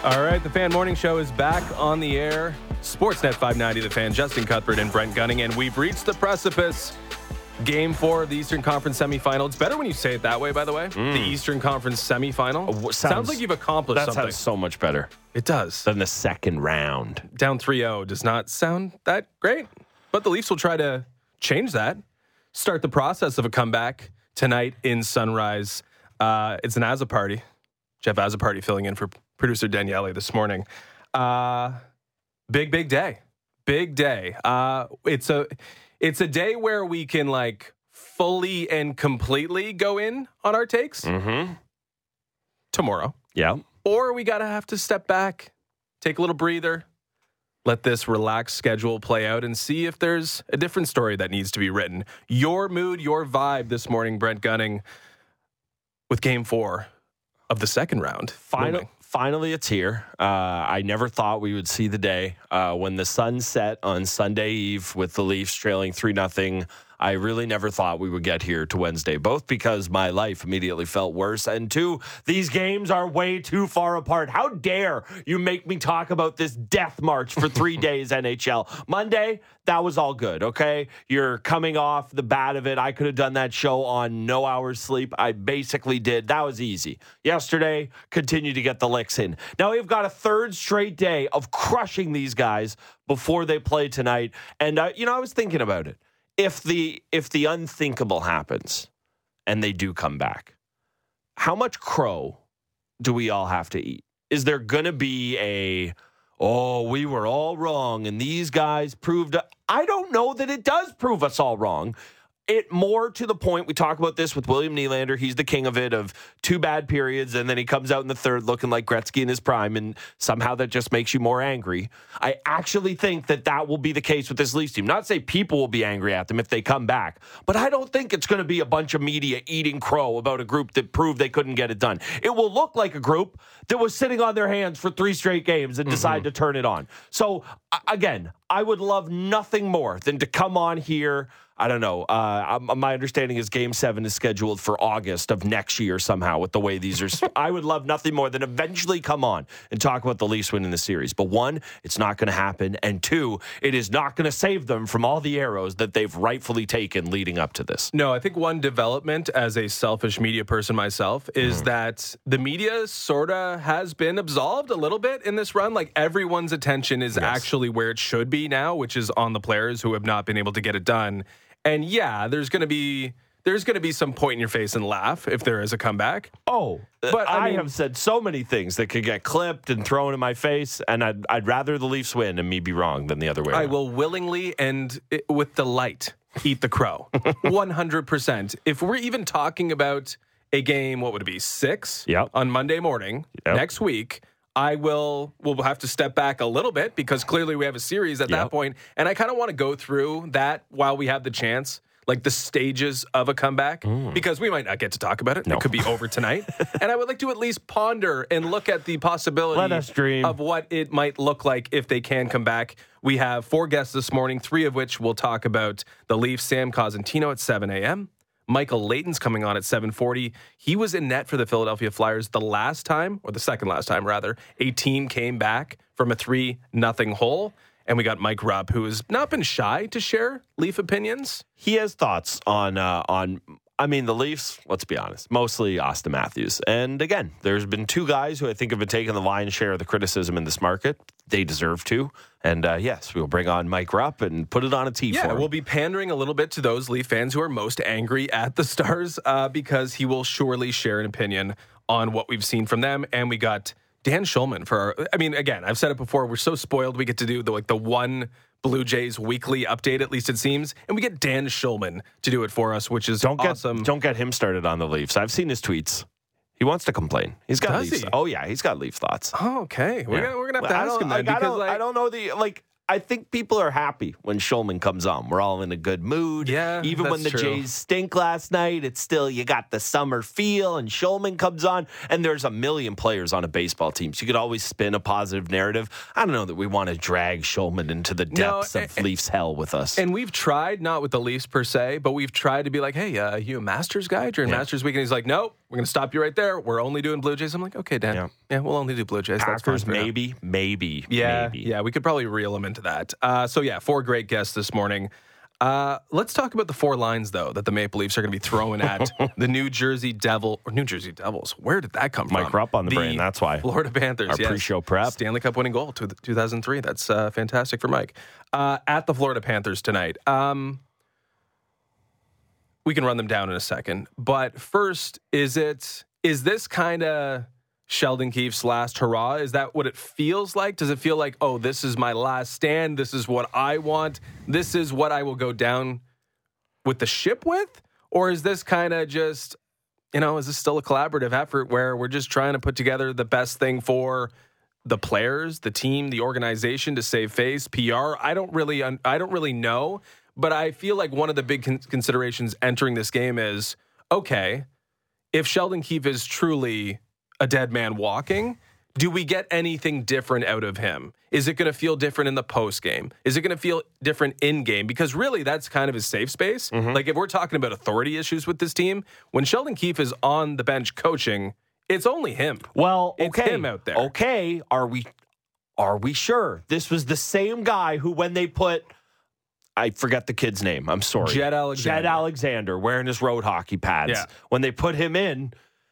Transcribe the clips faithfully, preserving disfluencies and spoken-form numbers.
All right, the Fan Morning Show is back on the air. Sportsnet five ninety, The Fan, Justin Cuthbert and Brent Gunning, and we've reached the precipice. Game four of the Eastern Conference semifinal. It's better when you say it that way, by the way. Mm. The Eastern Conference semifinal. Oh, sounds, sounds like you've accomplished that something. That sounds so much better. It does. Than the second round. Down three oh does not sound that great, but the Leafs will try to change that. Start the process of a comeback tonight in Sunrise. Uh, it's an Azzopardi. Jeff Azzopardi filling in for producer Daniele this morning. Uh, big, big day. Big day. Uh, it's a it's a day where we can like fully and completely go in on our takes. Mm-hmm. Tomorrow. Yeah. Or we got to have to step back, take a little breather, let this relaxed schedule play out and see if there's a different story that needs to be written. Your mood, your vibe this morning, Brent Gunning, with game four of the second round. Final, finally, it's here. Uh, I never thought we would see the day uh, when the sun set on Sunday Eve with the Leafs trailing three nothing. I really never thought we would get here to Wednesday, both because my life immediately felt worse, and two, these games are way too far apart. How dare you make me talk about this death march for three days, N H L. Monday, that was all good, okay? You're coming off the bat of it. I could have done that show on no hours sleep. I basically did. That was easy. Yesterday, continue to get the licks in. Now we've got a third straight day of crushing these guys before they play tonight, and, uh, you know, I was thinking about it. If the if the unthinkable happens and they do come back, how much crow do we all have to eat? Is there going to be a, oh, we were all wrong and these guys proved... I don't know that it does prove us all wrong. It more to the point, we talk about this with William Nylander. He's the king of it, of two bad periods, and then he comes out in the third looking like Gretzky in his prime, and somehow that just makes you more angry. I actually think that that will be the case with this Leafs team. Not to say people will be angry at them if they come back, but I don't think it's going to be a bunch of media eating crow about a group that proved they couldn't get it done. It will look like a group that was sitting on their hands for three straight games and mm-hmm. decided to turn it on. So, again, I would love nothing more than to come on here. I don't know. Uh, my understanding is Game seven is scheduled for August of next year somehow with the way these are. I would love nothing more than eventually come on and talk about the Leafs winning the series. But one, it's not going to happen. And two, it is not going to save them from all the arrows that they've rightfully taken leading up to this. No, I think one development as a selfish media person myself is mm. that the media sort of has been absolved a little bit in this run. Like everyone's attention is yes. actually where it should be now, which is on the players who have not been able to get it done. And yeah, there's going to be there's going to be some point in your face and laugh if there is a comeback. Oh, but I, I mean, have said so many things that could get clipped and thrown in my face, and I'd I'd rather the Leafs win and me be wrong than the other way around. I will willingly and with delight eat the crow, one hundred percent. If we're even talking about a game, what would it be, six yep. on Monday morning yep. next week? I will will have to step back a little bit because clearly we have a series at yep. that point, and I kind of want to go through that while we have the chance, like the stages of a comeback, mm. because we might not get to talk about it. No. It could be over tonight, and I would like to at least ponder and look at the possibility Let us dream. of what it might look like if they can come back. We have four guests this morning, three of which will talk about the Leafs. Sam Cosentino at seven a.m. Michael Layton's coming on at seven forty. He was in net for the Philadelphia Flyers the last time, or the second last time, rather. A team came back from a three nothing hole. And we got Mike Rupp, who has not been shy to share Leaf opinions. He has thoughts on, uh, on I mean, the Leafs, let's be honest, mostly Austin Matthews. And again, there's been two guys who I think have been taking the lion's share of the criticism in this market. They deserve to. And uh, yes, we'll bring on Mike Rupp and put it on a tee yeah, for him. We'll be pandering a little bit to those Leaf fans who are most angry at the Stars uh, because he will surely share an opinion on what we've seen from them. And we got Dan Schulman for our, I mean, again, I've said it before, we're so spoiled we get to do the like the one Blue Jays weekly update, at least it seems, and we get Dan Schulman to do it for us, which is don't awesome. Get, don't get him started on the Leafs. I've seen his tweets. He wants to complain. He's got Does Leafs. He? Oh yeah, he's got Leaf thoughts. Oh, okay, we're yeah. gonna we're gonna have to well, ask him that like, because I don't, like, I don't know the like. I think people are happy when Schulman comes on. We're all in a good mood. Yeah, even when the true. Jays stink last night, it's still you got the summer feel. And Schulman comes on, and there's a million players on a baseball team, so you could always spin a positive narrative. I don't know that we want to drag Schulman into the depths no, of and, Leafs hell with us. And we've tried, not with the Leafs per se, but we've tried to be like, hey, uh, you a Masters guy during yeah. Masters week? And he's like, nope, we're going to stop you right there. We're only doing Blue Jays. I'm like, okay, Dan. Yeah, yeah we'll only do Blue Jays. Packers, That's fine maybe, maybe, yeah, maybe. Yeah, we could probably reel them into that. Uh, so, yeah, four great guests this morning. Uh, let's talk about the four lines, though, that the Maple Leafs are going to be throwing at the New Jersey Devil or New Jersey Devils. Where did that come Mike from? Rupp on the, the brain. That's why. Florida Panthers. Our yes. pre-show prep. Stanley Cup winning goal to two thousand three. That's uh, fantastic for Mike. Uh, at the Florida Panthers tonight. Um, we can run them down in a second. But first, is it is this kind of Sheldon Keefe's last hurrah? Is that what it feels like? Does it feel like, oh, this is my last stand. This is what I want. This is what I will go down with the ship with? Or is this kind of just, you know, is this still a collaborative effort where we're just trying to put together the best thing for the players, the team, the organization to save face, P R? I don't really, I don't really know, but I feel like one of the big con- considerations entering this game is, okay, if Sheldon Keefe is truly a dead man walking, do we get anything different out of him? Is it going to feel different in the post game? Is it going to feel different in game? Because really, that's kind of his safe space. Mm-hmm. Like if we're talking about authority issues with this team, when Sheldon Keefe is on the bench coaching, it's only him. Well, it's okay. him out there. Okay, are we are we sure this was the same guy who, when they put, I forget the kid's name. I'm sorry, Jed Alexander. Jed Alexander wearing his road hockey pads. Yeah. When they put him in,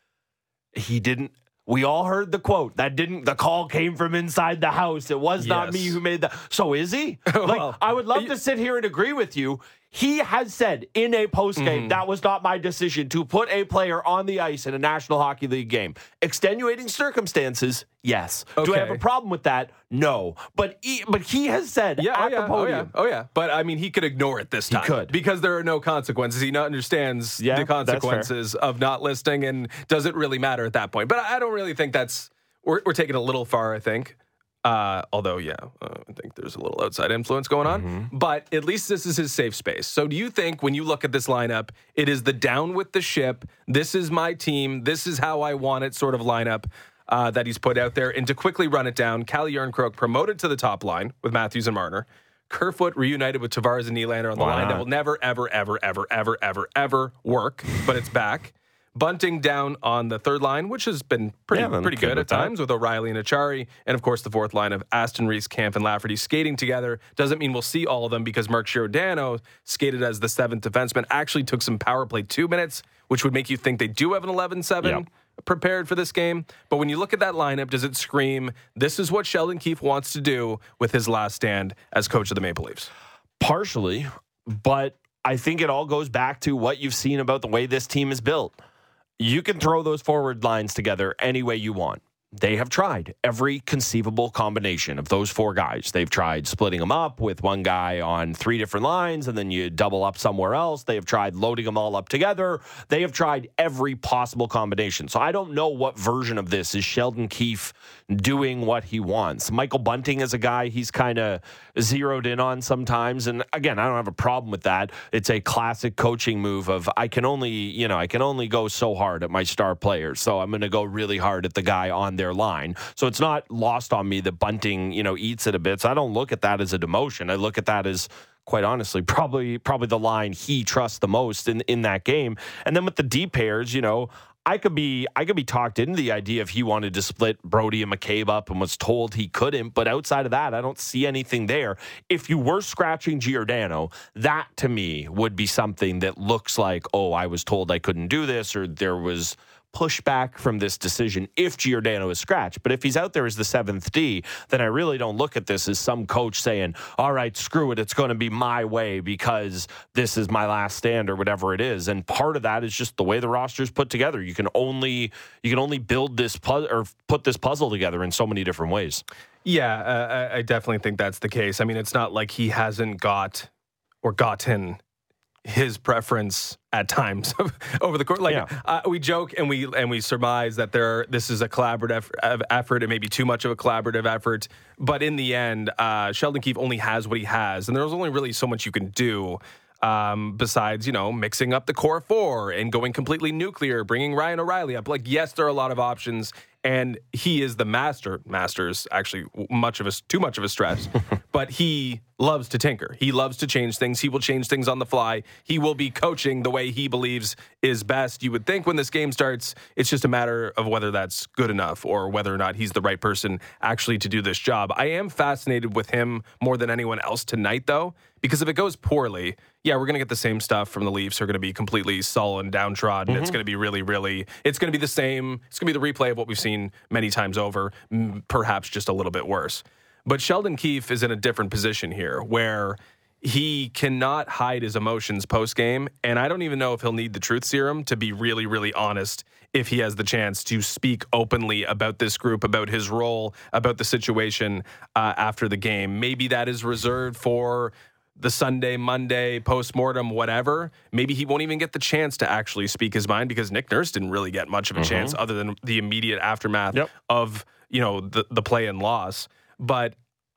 he didn't. We all heard the quote. That didn't. The call came from inside the house. It was yes. not me who made that. So is he? well, like I would love to sit here and agree with you. He has said in a postgame, mm-hmm. that was not my decision to put a player on the ice in a National Hockey League game. Extenuating circumstances, yes. Okay. Do I have a problem with that? No. But he, but he has said yeah, at oh, yeah, the podium. Oh, yeah. oh, yeah. But, I mean, he could ignore it this time. He could. Because there are no consequences. He not understands yeah, the consequences of not listing and doesn't really matter at that point. But I don't really think that's we're, – we're taking it a little far, I think. Uh, although, yeah, uh, I think there's a little outside influence going on. Mm-hmm. But at least this is his safe space. So do you think when you look at this lineup, it is the down with the ship, this is my team, this is how I want it sort of lineup uh, that he's put out there? And to quickly run it down, Calle Järnkrok promoted to the top line with Matthews and Marner. Kerfoot reunited with Tavares and Nylander on the Why line not? that will never, ever, ever, ever, ever, ever, ever work, but it's back. Bunting down on the third line, which has been pretty yeah, pretty good at that. times with O'Reilly and Achari. And, of course, the fourth line of Aston Reese, Kampf, and Lafferty skating together. Doesn't mean we'll see all of them because Mark Giordano, skated as the seventh defenseman, actually took some power play two minutes, which would make you think they do have an eleven seven yep. prepared for this game. But when you look at that lineup, does it scream, this is what Sheldon Keefe wants to do with his last stand as coach of the Maple Leafs? Partially, but I think it all goes back to what you've seen about the way this team is built. You can throw those forward lines together any way you want. They have tried every conceivable combination of those four guys. They've tried splitting them up with one guy on three different lines, and then you double up somewhere else. They have tried loading them all up together. They have tried every possible combination. So I don't know what version of this is Sheldon Keefe doing what he wants. Michael Bunting is a guy he's kind of zeroed in on sometimes. And again, I don't have a problem with that. It's a classic coaching move of I can only, you know, I can only go so hard at my star players. So I'm going to go really hard at the guy on their line. So it's not lost on me that Bunting, you know, eats it a bit. So I don't look at that as a demotion. I look at that as, quite honestly, probably probably the line he trusts the most in, in that game. And then with the D pairs, you know, I could be I could be talked into the idea if he wanted to split Brody and McCabe up and was told he couldn't. But outside of that, I don't see anything there. If you were scratching Giordano, that to me would be something that looks like, oh, I was told I couldn't do this, or there was pushback from this decision if Giordano is scratched. But if he's out there as the seventh D, then I really don't look at this as some coach saying, all right, screw it, it's going to be my way because this is my last stand or whatever it is. And part of that is just the way the roster is put together. You can only you can only build this pu- or put this puzzle together in so many different ways. Yeah, uh, I definitely think that's the case. I mean, it's not like he hasn't got or gotten his preference at times over the course. Like yeah. uh, we joke and we and we surmise that there this is a collaborative effort. It may be too much of a collaborative effort, but in the end, uh, Sheldon Keefe only has what he has, and there's only really so much you can do. Um, besides, you know, mixing up the core four and going completely nuclear, bringing Ryan O'Reilly up. Like, yes, there are a lot of options, and he is the master. Master's actually much of a too much of a stretch, but he loves to tinker. He loves to change things. He will change things on the fly. He will be coaching the way he believes is best. You would think when this game starts, it's just a matter of whether that's good enough or whether or not he's the right person actually to do this job. I am fascinated with him more than anyone else tonight, though, because if it goes poorly, yeah, we're going to get the same stuff from the Leafs. They're going to be completely sullen, downtrodden. Mm-hmm. It's going to be really, really, it's going to be the same. It's going to be the replay of what we've seen many times over, perhaps just a little bit worse. But Sheldon Keefe is in a different position here where he cannot hide his emotions post-game, and I don't even know if he'll need the truth serum to be really, really honest if he has the chance to speak openly about this group, about his role, about the situation uh, after the game. Maybe that is reserved for the Sunday, Monday, post-mortem, whatever. Maybe he won't even get the chance to actually speak his mind because Nick Nurse didn't really get much of a mm-hmm. chance other than the immediate aftermath yep. of, you know, the, the play and loss. But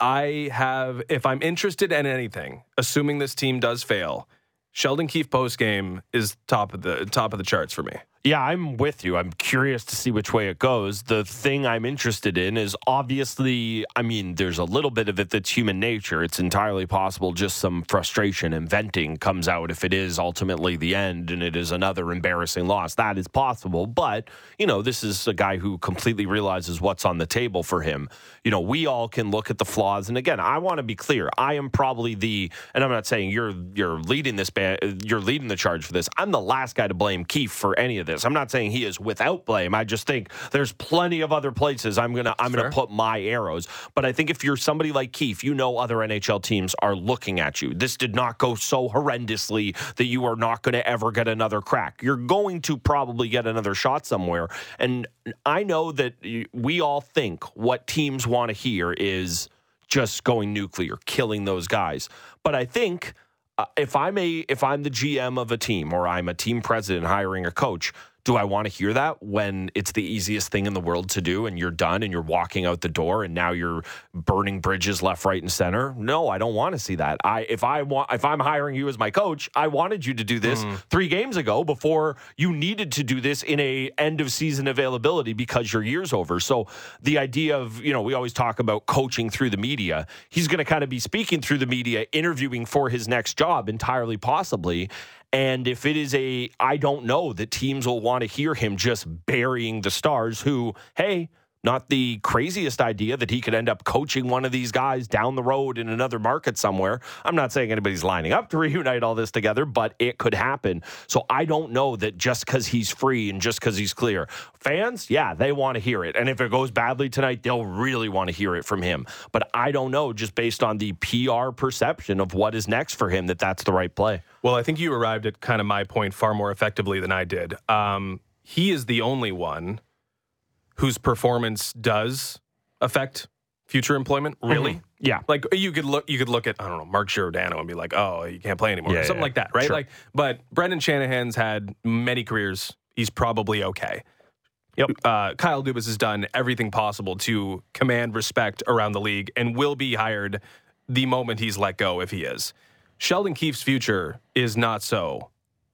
I have, if I'm interested in anything, assuming this team does fail, Sheldon Keefe postgame is top of the top of the charts for me. Yeah, I'm with you. I'm curious to see which way it goes. The thing I'm interested in is obviously, I mean, there's a little bit of it that's human nature. It's entirely possible just some frustration and venting comes out if it is ultimately the end and it is another embarrassing loss. That is possible. But, you know, this is a guy who completely realizes what's on the table for him. You know, we all can look at the flaws. And again, I want to be clear. I am probably the, and I'm not saying you're you're leading this, you're leading the charge for this. I'm the last guy to blame Keefe for any of this. I'm not saying he is without blame. I just think there's plenty of other places I'm gonna I'm sure. gonna put my arrows. But I think if you're somebody like Keefe, you know other N H L teams are looking at you. This did not go so horrendously that you are not going to ever get another crack. You're going to probably get another shot somewhere. And I know that we all think what teams want to hear is just going nuclear, killing those guys. But I think Uh, if I'm a if I'm the G M of a team or I'm a team president hiring a coach, do I want to hear that when it's the easiest thing in the world to do and you're done and you're walking out the door and now you're burning bridges left, right, and center? No, I don't want to see that. I if I want if I'm hiring you as my coach, I wanted you to do this mm. three games ago before you needed to do this in a end of season availability because your year's over. So the idea of, you know, we always talk about coaching through the media. He's going to kind of be speaking through the media, interviewing for his next job, entirely possibly. And if it is a, I don't know that teams will want to hear him just burying the Stars who, hey, not the craziest idea that he could end up coaching one of these guys down the road in another market somewhere. I'm not saying anybody's lining up to reunite all this together, but it could happen. So I don't know that just because he's free and just because he's clear. Fans, yeah, they want to hear it. And if it goes badly tonight, they'll really want to hear it from him. But I don't know, just based on the P R perception of what is next for him, that that's the right play. Well, I think you arrived at kind of my point far more effectively than I did. Um, he is the only one whose performance does affect future employment, really? Mm-hmm. Yeah. Like you could look you could look at, I don't know, Mark Giordano and be like, oh, you can't play anymore. Yeah, or something yeah. like that, right? Sure. Like, but Brendan Shanahan's had many careers. He's probably okay. Yep. Uh, Kyle Dubas has done everything possible to command respect around the league and will be hired the moment he's let go if he is. Sheldon Keefe's future is not so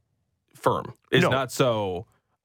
firm, is no. not so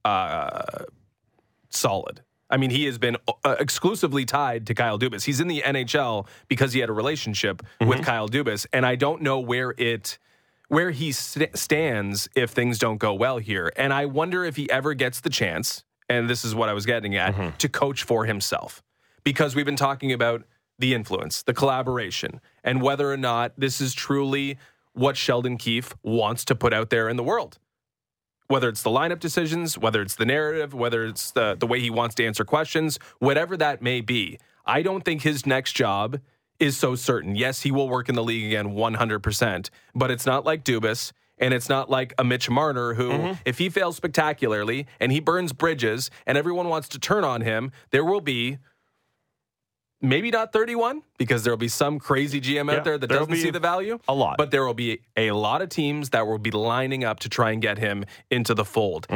uh, solid. I mean, he has been uh, exclusively tied to Kyle Dubas. He's in the N H L because he had a relationship mm-hmm. with Kyle Dubas, and I don't know where it where he st- stands if things don't go well here. And I wonder if he ever gets the chance, and this is what I was getting at, mm-hmm. to coach for himself. Because we've been talking about the influence, the collaboration, and whether or not this is truly what Sheldon Keefe wants to put out there in the world. Whether it's the lineup decisions, whether it's the narrative, whether it's the, the way he wants to answer questions, whatever that may be, I don't think his next job is so certain. Yes, he will work in the league again one hundred percent, but it's not like Dubas, and it's not like a Mitch Marner who, mm-hmm. if he fails spectacularly and he burns bridges and everyone wants to turn on him, there will be maybe not thirty-one, because there will be some crazy G M out yeah, there that doesn't see the value. A lot. But there will be a lot of teams that will be lining up to try and get him into the fold. Mm-hmm.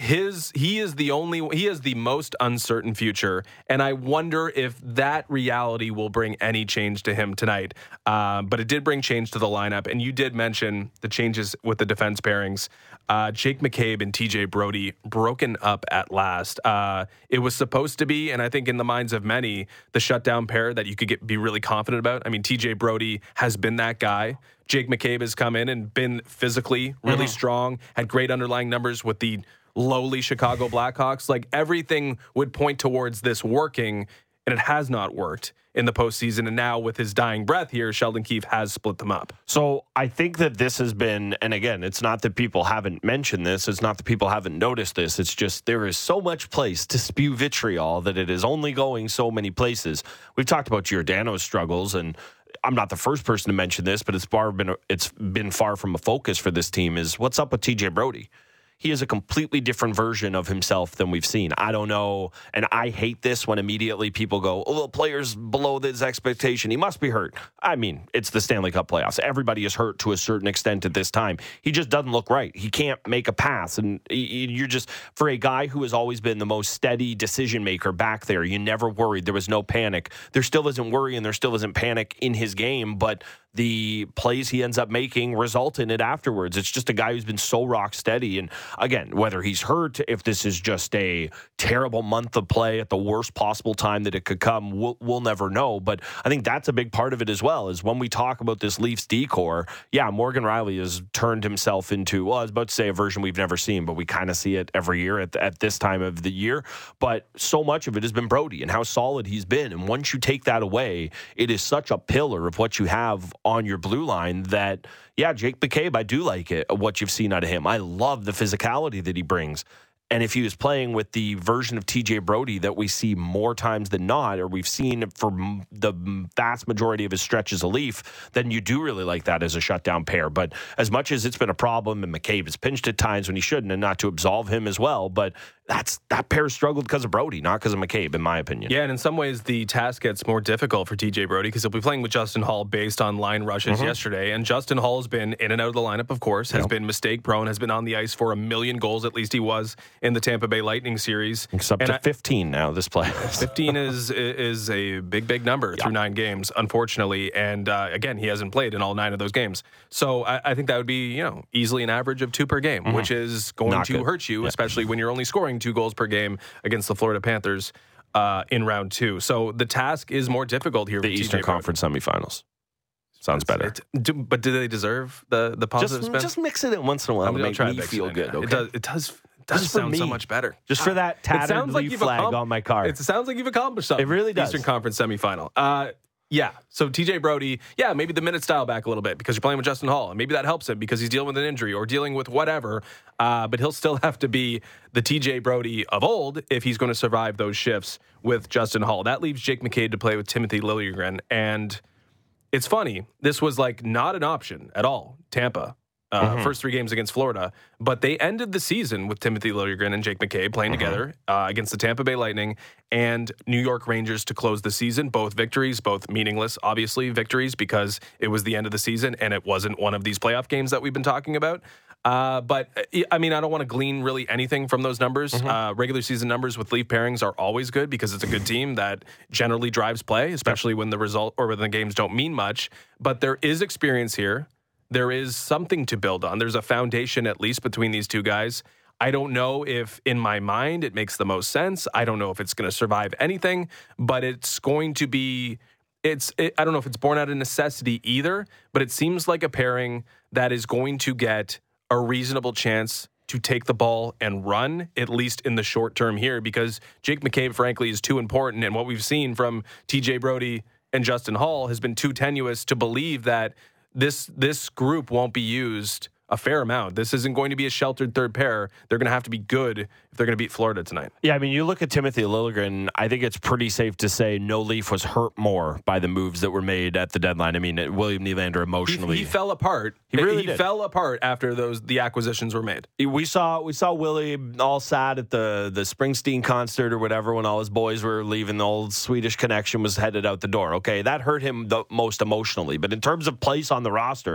his he is the only he is the most uncertain future, and I wonder if that reality will bring any change to him tonight. Uh, but it did bring change to the lineup, and you did mention the changes with the defense pairings. Uh, Jake McCabe and T J Brodie broken up at last. Uh, it was supposed to be, and I think in the minds of many, the shutdown pair that you could get be really confident about. I mean, T J Brodie has been that guy. Jake McCabe has come in and been physically really mm-hmm. strong, had great underlying numbers with the lowly Chicago Blackhawks. Like, everything would point towards this working, and it has not worked in the postseason. And now with his dying breath here, Sheldon Keefe has split them up. So I think that this has been, and again, it's not that people haven't mentioned this. It's not that people haven't noticed this. It's just there is so much place to spew vitriol that it is only going so many places. We've talked about Giordano's struggles, and I'm not the first person to mention this, but it's far been it's been far from a focus for this team, is what's up with T J Brodie. He is a completely different version of himself than we've seen. I don't know, and I hate this when immediately people go, oh, the player's below this expectation. He must be hurt. I mean, it's the Stanley Cup playoffs. Everybody is hurt to a certain extent at this time. He just doesn't look right. He can't make a pass, and you're just, for a guy who has always been the most steady decision maker back there, you never worried. There was no panic. There still isn't worry, and there still isn't panic in his game, but the plays he ends up making result in it afterwards. It's just a guy who's been so rock steady. And again, whether he's hurt, if this is just a terrible month of play at the worst possible time that it could come, we'll, we'll never know. But I think that's a big part of it as well, is when we talk about this Leafs decor, yeah, Morgan Rielly has turned himself into, well, I was about to say a version we've never seen, but we kind of see it every year at, at this time of the year. But so much of it has been Brodie and how solid he's been. And once you take that away, it is such a pillar of what you have on your blue line that, yeah, Jake McCabe, I do like it, what you've seen out of him. I love the physicality that he brings. And if he was playing with the version of T J Brodie that we see more times than not, or we've seen for the vast majority of his stretch as a Leaf, then you do really like that as a shutdown pair. But as much as it's been a problem, and McCabe has pinched at times when he shouldn't, and not to absolve him as well, but that's that pair struggled because of Brodie, not because of McCabe, in my opinion. Yeah, and in some ways, the task gets more difficult for T J Brodie because he'll be playing with Justin Hall based on line rushes mm-hmm. yesterday. And Justin Hall has been in and out of the lineup, of course, has yep. been mistake-prone, has been on the ice for a million goals, at least he was in the Tampa Bay Lightning series. It's up and to I, fifteen now, this play. fifteen is is a big, big number yep. through nine games, unfortunately. And uh, again, he hasn't played in all nine of those games. So I, I think that would be, you know, easily an average of two per game, mm-hmm. which is going not to good. hurt you, yep. especially when you're only scoring two goals per game against the Florida Panthers uh, in round two. So the task is more difficult here. The Eastern T J Conference semifinals. Sounds better. It, do, but do they deserve the, the positive just, spin? Just mix it in once in a while I'm to make try me feel it good. Okay? It does, it does, it does sound me. so much better. Just for that tattered Leaf like flag accom- on my car. It sounds like you've accomplished something. It really does. Eastern Conference semifinal. Uh, Yeah, so T J Brodie, yeah, maybe the minutes dial back a little bit because you're playing with Justin Hall, and maybe that helps him because he's dealing with an injury or dealing with whatever, uh, but he'll still have to be the T J Brodie of old if he's going to survive those shifts with Justin Hall. That leaves Jake McCabe to play with Timothy Liljegren, and it's funny, this was like not an option at all, Tampa. Uh, mm-hmm. First three games against Florida, but they ended the season with Timothy Liljegren and Jake McCabe playing mm-hmm. together uh, against the Tampa Bay Lightning and New York Rangers to close the season. Both victories, both meaningless, obviously, victories because it was the end of the season and it wasn't one of these playoff games that we've been talking about. Uh, but, I mean, I don't want to glean really anything from those numbers. Mm-hmm. Uh, regular season numbers with Leaf pairings are always good because it's a good team that generally drives play, especially when the result or when the games don't mean much. But there is experience here. There is something to build on. There's a foundation, at least, between these two guys. I don't know if, in my mind, it makes the most sense. I don't know if it's going to survive anything, but it's going to be, it's. It, I don't know if it's born out of necessity either, but it seems like a pairing that is going to get a reasonable chance to take the ball and run, at least in the short term here, because Jake McCabe, frankly, is too important, and what we've seen from T J Brodie and Justin Hall has been too tenuous to believe that This this group won't be used a fair amount. This isn't going to be a sheltered third pair. They're going to have to be good if they're going to beat Florida tonight. Yeah, I mean, you look at Timothy Liljegren, I think it's pretty safe to say no Leaf was hurt more by the moves that were made at the deadline. I mean, William Nylander emotionally. He, he fell apart. He really he did. fell apart after those the acquisitions were made. We saw we saw Willie all sad at the, the Springsteen concert or whatever when all his boys were leaving. The old Swedish connection was headed out the door. Okay, that hurt him the most emotionally. But in terms of place on the roster,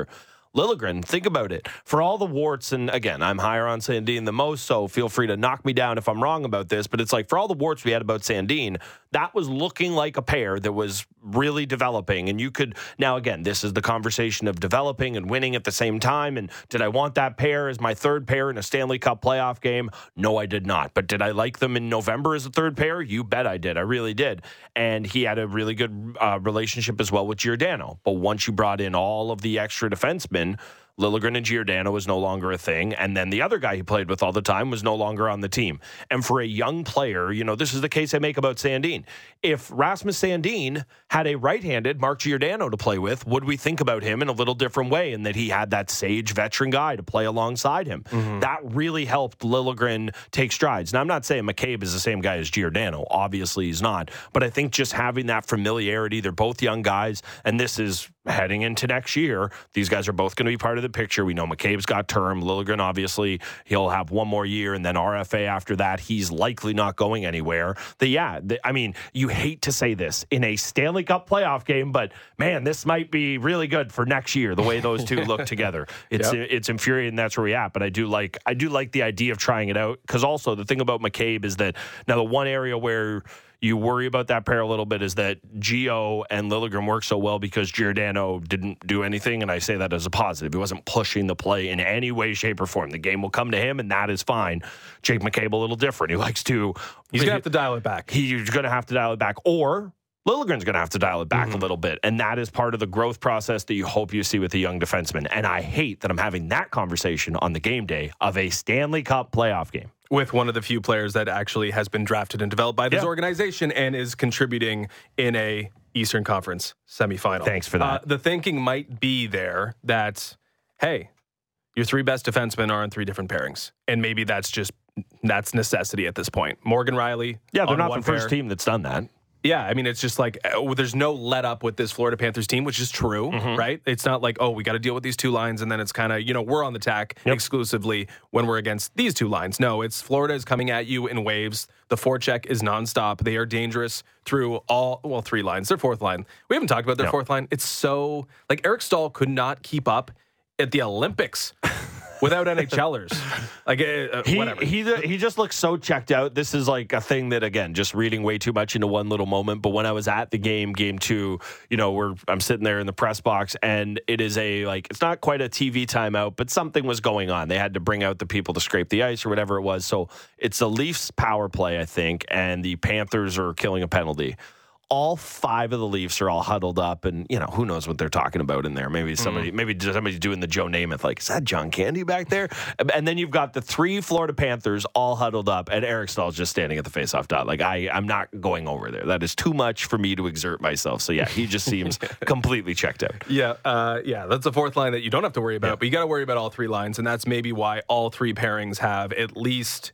Liljegren, think about it. For all the warts, and again, I'm higher on Sandin than most, so feel free to knock me down if I'm wrong about this, but it's like for all the warts we had about Sandin, that was looking like a pair that was really developing. And you could, now again, this is the conversation of developing and winning at the same time. And did I want that pair as my third pair in a Stanley Cup playoff game? No, I did not. But did I like them in November as a third pair? You bet I did. I really did. And he had a really good uh, relationship as well with Giordano. But once you brought in all of the extra defensemen, Liljegren and Giordano was no longer a thing. And then the other guy he played with all the time was no longer on the team. And for a young player, you know, this is the case I make about Sandin. If Rasmus Sandin had a right-handed Mark Giordano to play with, would we think about him in a little different way and that he had that sage veteran guy to play alongside him? Mm-hmm. That really helped Liljegren take strides. Now, I'm not saying McCabe is the same guy as Giordano. Obviously, he's not. But I think just having that familiarity, they're both young guys, and this is heading into next year. These guys are both going to be part of the picture. We know McCabe's got term. Liljegren, obviously, he'll have one more year, and then R F A after that. He's likely not going anywhere. The, yeah, the, I mean, you hate to say this in a Stanley Cup playoff game, but man, this might be really good for next year, the way those two look together. It's yep. it's infuriating. That's where we're at. But I do like I do like the idea of trying it out, because also the thing about McCabe is that now the one area where you worry about that pair a little bit is that Gio and Liljegren work so well because Giordano didn't do anything, and I say that as a positive. He wasn't pushing the play in any way, shape, or form. The game will come to him, and that is fine. Jake McCabe a little different. He likes to... He's going to have to dial it back. He's going to have to dial it back, or Liljegren's going to have to dial it back mm-hmm. a little bit, and that is part of the growth process that you hope you see with a young defenseman. And I hate that I'm having that conversation on the game day of a Stanley Cup playoff game. With one of the few players that actually has been drafted and developed by this yeah. organization and is contributing in a Eastern Conference semifinal. Thanks for that. Uh, the thinking might be there that, hey, your three best defensemen are on three different pairings. And maybe that's just, that's necessity at this point. Morgan Rielly. Yeah, they're on not one the first pair. team that's done that. Yeah, I mean, it's just like uh, there's no let up with this Florida Panthers team, which is true, mm-hmm. right? It's not like, oh, we got to deal with these two lines, and then it's kind of, you know, we're on the tack yep. exclusively when we're against these two lines. No, it's Florida is coming at you in waves. The forecheck is nonstop. They are dangerous through all, well, three lines. Their fourth line. We haven't talked about their no. fourth line. It's so, like, Eric Stahl could not keep up at the Olympics. Without NHLers. Like, uh, he, whatever. He, he just looks so checked out. This is like a thing that, again, just reading way too much into one little moment. But when I was at the game, game two, you know, we're, I'm sitting there in the press box, and it is a, like, it's not quite a T V timeout, but something was going on. They had to bring out the people to scrape the ice or whatever it was. So it's the Leafs power play, I think, and the Panthers are killing a penalty. All five of the Leafs are all huddled up, and, you know, who knows what they're talking about in there. Maybe somebody, mm. maybe somebody's doing the Joe Namath, like, is that John Candy back there? And then you've got the three Florida Panthers all huddled up, and Eric Stahl's just standing at the faceoff dot. Like, I, I'm not going over there. That is too much for me to exert myself. So, yeah, he just seems completely checked out. Yeah, uh, yeah, that's a fourth line that you don't have to worry about, yeah. but you got to worry about all three lines, and that's maybe why all three pairings have at least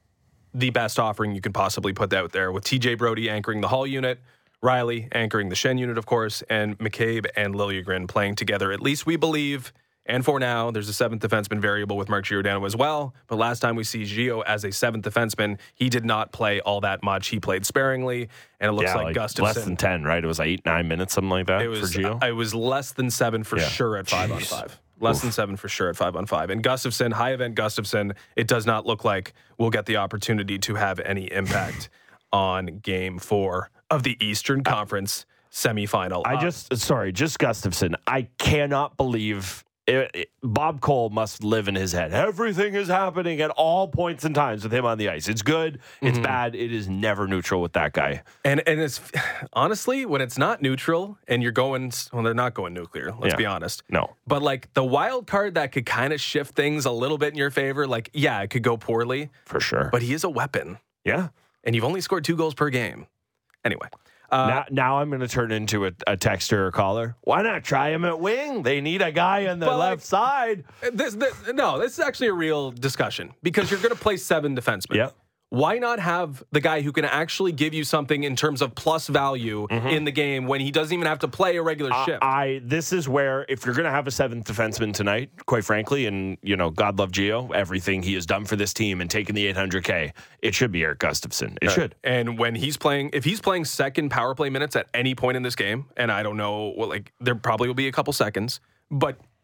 the best offering you could possibly put out there, with T J Brodie anchoring the Hall unit, Rielly anchoring the Schenn unit, of course, and McCabe and Liljegren playing together. At least we believe, and for now, there's a seventh defenseman variable with Mark Giordano as well. But last time we see Gio as a seventh defenseman, he did not play all that much. He played sparingly, and it looks yeah, like, like Gustafson. Less than ten, right? It was like eight, nine minutes, something like that it was, for Gio? Uh, it was less than seven for yeah. sure at five Jeez. on five. Less Oof. than seven for sure at five on five. And Gustafson, high event Gustafson, it does not look like we'll get the opportunity to have any impact on game four of the Eastern Conference semifinal. I just, sorry, just Gustafson. I cannot believe it, it, Bob Cole must live in his head. Everything is happening at all points and times with him on the ice. It's good. It's mm-hmm. bad. It is never neutral with that guy. And and it's honestly, when it's not neutral and you're going, well, they're not going nuclear. Let's yeah. be honest. No. But like the wild card that could kind of shift things a little bit in your favor, like, yeah, it could go poorly. For sure. But he is a weapon. Yeah. And you've only scored two goals per game. Anyway. Uh, now, now I'm going to turn into a, a texter or caller. Why not try him at wing? They need a guy on the left like, side. This, this, no, this is actually a real discussion because you're going to play seven defensemen. Yep. Why not have the guy who can actually give you something in terms of plus value mm-hmm. in the game when he doesn't even have to play a regular uh, shift? I this is where, if you're going to have a seventh defenseman tonight, quite frankly, and, you know, God love Gio, everything he has done for this team and taken the eight hundred K, it should be Eric Gustafson. It right. should. And when he's playing, if he's playing second power play minutes at any point in this game, and I don't know, well, like there probably will be a couple seconds, but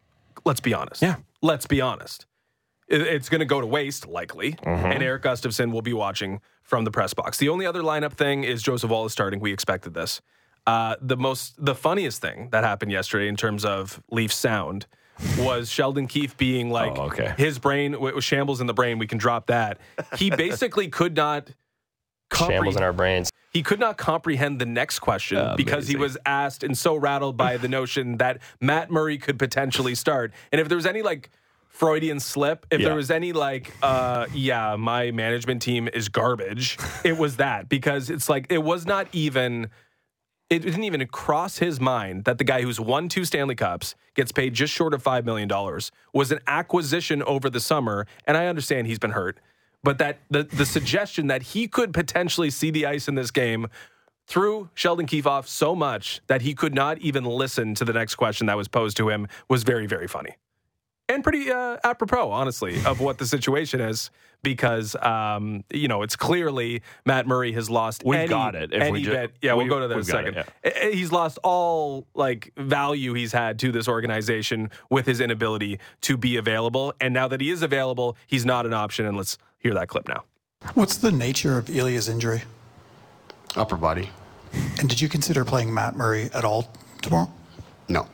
Let's be honest. Yeah. Let's be honest. It, it's going to go to waste, likely, Mm-hmm. and Erik Gustafsson will be watching from the press box. The only other lineup thing is Joseph Woll is starting. We expected this. Uh, the most, the funniest thing that happened yesterday in terms of Leafs sound was Sheldon Keefe being like, Oh, okay. his brain was shambles in the brain. We can drop that. He basically could not Shambles in our brains. He could not comprehend the next question Uh, because he amazing. was asked and so rattled by the notion that Matt Murray could potentially start. And if there was any like Freudian slip, if Yeah. there was any like, uh, yeah, my management team is garbage, it was that, because it's like, it was not even, it didn't even cross his mind that the guy who's won two Stanley Cups, gets paid just short of five million dollars, was an acquisition over the summer. And I understand he's been hurt. But that the, the suggestion that he could potentially see the ice in this game threw Sheldon Keefe off so much that he could not even listen to the next question that was posed to him was very, very funny. And pretty uh, apropos, honestly, of what the situation is, because, um, you know, it's clearly Matt Murray has lost We've any, got it. If any we ju- bit. Yeah, we- we'll go to that in a we've got second. it, Uh, He's lost all, like, value he's had to this organization with his inability to be available. And now that he is available, he's not an option. And let's hear that clip now. What's the nature of Ilya's injury? Upper body. And did you consider playing Matt Murray at all tomorrow? No.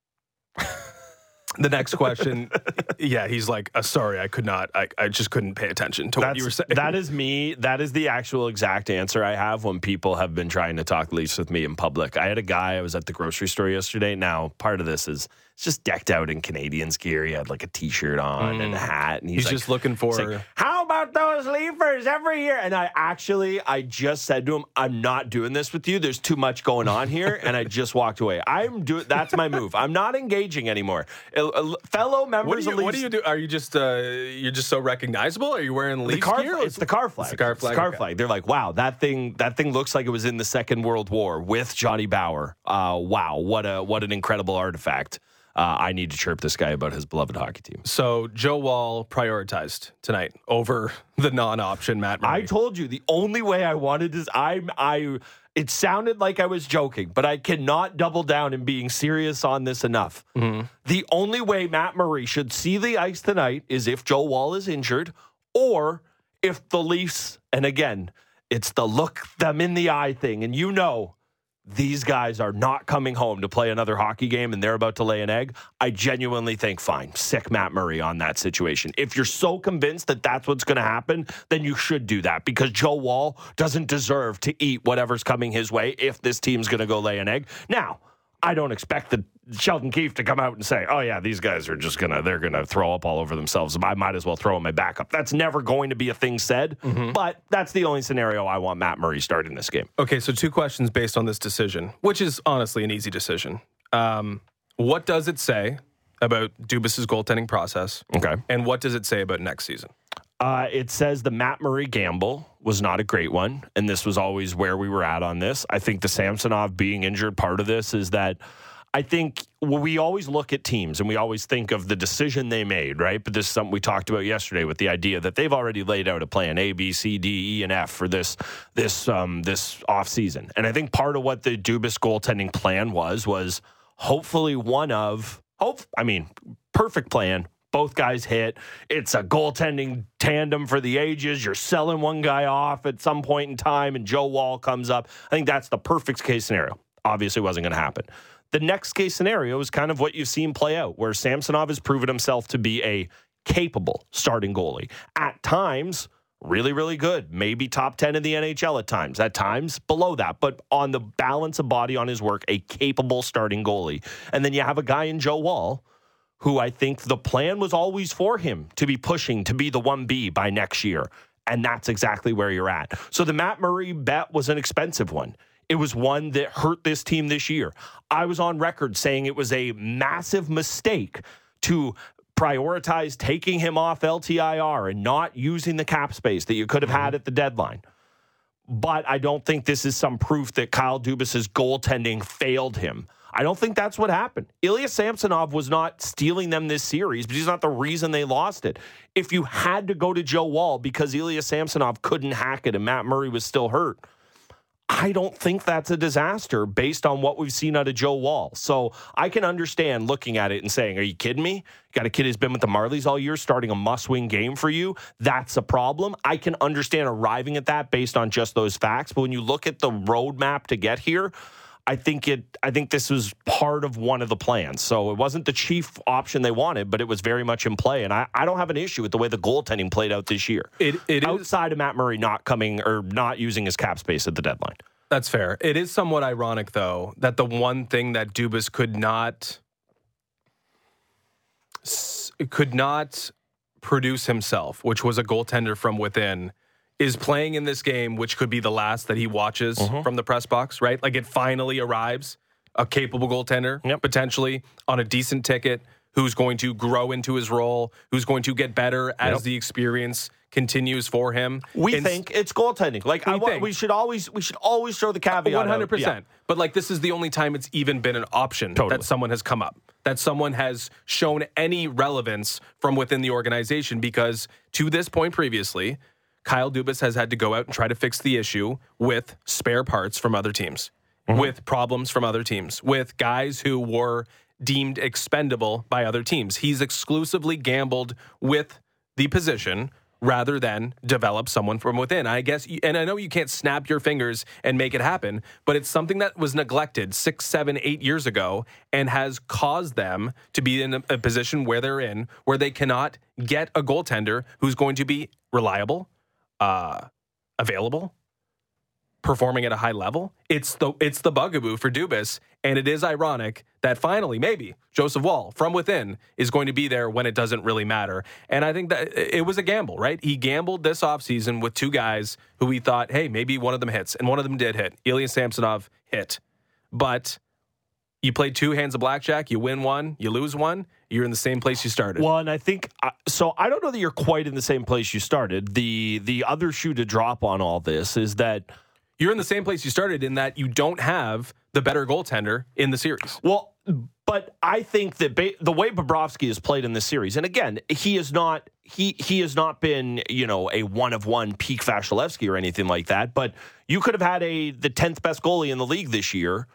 The next question, yeah, he's like, uh, sorry, I could not, I, I just couldn't pay attention to what you were saying. That is me. That is the actual exact answer I have when people have been trying to talk Leafs with me in public. I had a guy, I was at the grocery store yesterday. Now, part of this is it's just decked out in Canadians gear. He had like a T-shirt on and a hat. And he's, He's like, just looking for... he's like, how about those Leafers every year? And I actually, I just said to him, I'm not doing this with you. There's too much going on here. And I just walked away. I'm doing, that's my move. I'm not engaging anymore. Uh, uh, fellow members What do, you, of Leafs. what do you do? Are you just uh, you're just so recognizable? Are you wearing The Leafs car, gear? it's the car flag. It's the car flag. It's the car okay. flag. They're like, wow, that thing, that thing looks like it was in the Second World War with Johnny Bauer. Uh, wow, what a what an incredible artifact. Uh, I need to chirp this guy about his beloved hockey team. So Joe Woll prioritized tonight over the non-option Matt Murray. I told you the only way I wanted is I I. It sounded like I was joking, but I cannot double down in being serious on this enough. Mm-hmm. The only way Matt Murray should see the ice tonight is if Joe Woll is injured, or if the Leafs, and again, it's the look them in the eye thing, and you know these guys are not coming home to play another hockey game and they're about to lay an egg. I genuinely think, fine, sick Matt Murray on that situation. If you're so convinced that that's what's going to happen, then you should do that, because Joe Woll doesn't deserve to eat whatever's coming his way if this team's going to go lay an egg. Now, I don't expect the Sheldon Keefe to come out and say, oh, yeah, these guys are just going to, they're going to throw up all over themselves. I might as well throw in my backup. That's never going to be a thing said, Mm-hmm. but that's the only scenario I want Matt Murray starting this game. Okay, so two questions based on this decision, which is honestly an easy decision. Um, what does it say about Dubas's goaltending process? Okay. And what does it say about next season? Uh, it says the Matt Murray gamble was not a great one, and this was always where we were at on this. I think the Samsonov being injured, part of this is that I think we always look at teams and we always think of the decision they made, right? But this is something we talked about yesterday with the idea that they've already laid out a plan A, B, C, D, E, and F for this this um, this offseason. And I think part of what the Dubas goaltending plan was was hopefully one of hope. I mean, perfect plan. Both guys hit. It's a goaltending tandem for the ages. You're selling one guy off at some point in time, and Joe Woll comes up. I think that's the perfect case scenario. Obviously, wasn't going to happen. The next case scenario is kind of what you've seen play out, where Samsonov has proven himself to be a capable starting goalie. At times, really, really good. Maybe top ten in the N H L at times. At times, below that. But on the balance of body on his work, a capable starting goalie. And then you have a guy in Joe Woll, who I think the plan was always for him to be pushing to be the one B by next year. And that's exactly where you're at. So the Matt Murray bet was an expensive one. It was one that hurt this team this year. I was on record saying it was a massive mistake to prioritize taking him off L T I R and not using the cap space that you could have had at the deadline. But I don't think this is some proof that Kyle Dubas's goaltending failed him. I don't think that's what happened. Ilya Samsonov was not stealing them this series, but he's not the reason they lost it. If you had to go to Joe Woll because Ilya Samsonov couldn't hack it and Matt Murray was still hurt, I don't think that's a disaster based on what we've seen out of Joe Woll. So I can understand looking at it and saying, are you kidding me? You got a kid who's been with the Marlies all year starting a must-win game for you. That's a problem. I can understand arriving at that based on just those facts. But when you look at the roadmap to get here, I think it. I think this was part of one of the plans. So it wasn't the chief option they wanted, but it was very much in play. And I, I don't have an issue with the way the goaltending played out this year. It, it Outside is, of Matt Murray not coming or not using his cap space at the deadline. That's fair. It is somewhat ironic, though, that the one thing that Dubas could not could not produce himself, which was a goaltender from within, is playing in this game, which could be the last that he watches mm-hmm. from the press box, right? Like it finally arrives, a capable goaltender, yep. potentially on a decent ticket, who's going to grow into his role, who's going to get better as yep. the experience continues for him. We and think it's goaltending. Like I, think. we should always we should always throw the caveat one hundred percent. Yeah. But like this is the only time it's even been an option totally. that someone has come up, that someone has shown any relevance from within the organization, because to this point previously, Kyle Dubas has had to go out and try to fix the issue with spare parts from other teams, mm-hmm. with problems from other teams, with guys who were deemed expendable by other teams. He's exclusively gambled with the position rather than develop someone from within. I guess, and I know you can't snap your fingers and make it happen, but it's something that was neglected six, seven, eight years ago and has caused them to be in a, a position where they're in, where they cannot get a goaltender who's going to be reliable, uh, available, performing at a high level. It's the it's the bugaboo for Dubas, and it is ironic that finally, maybe, Joseph Woll, from within, is going to be there when it doesn't really matter. And I think that it was a gamble, right? He gambled this offseason with two guys who he thought, hey, maybe one of them hits, and one of them did hit. Ilya Samsonov hit. But you play two hands of blackjack, you win one, you lose one, you're in the same place you started. Well, and I think, uh, so I don't know that you're quite in the same place you started. The The other shoe to drop on all this is that you're in the same place you started in that you don't have the better goaltender in the series. Well, but I think that ba- the way Bobrovsky has played in this series, and again, he is not he he has not been, you know, a one of one peak Vasilevsky or anything like that. But you could have had a the tenth best goalie in the league this year,